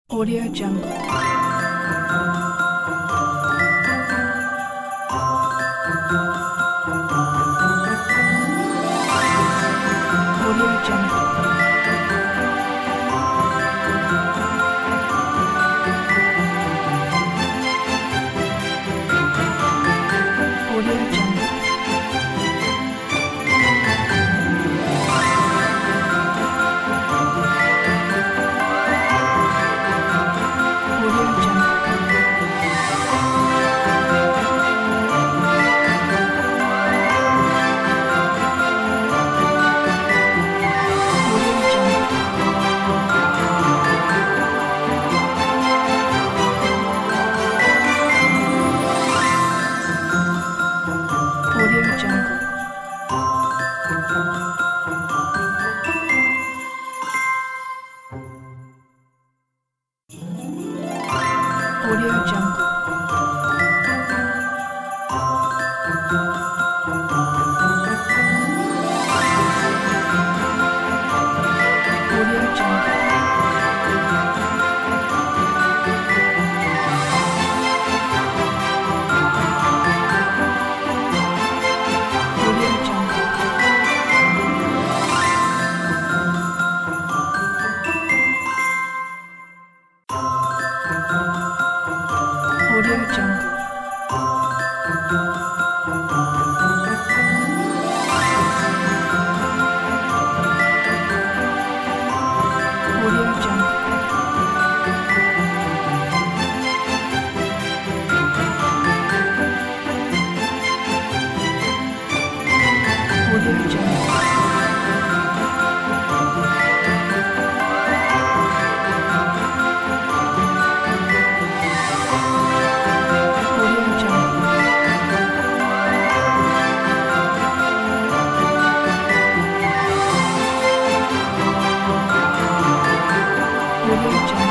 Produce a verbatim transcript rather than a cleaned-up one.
Audio Jungle. Audio Jungle. Audio Jungle. Audio Jungle. Audio Jungle. Audio Jungle. Audio Jungle. Audio Jungle. Audio Jungle. Audio Jungle. Audio Jungle. Audio Jungle. Audio Jungle.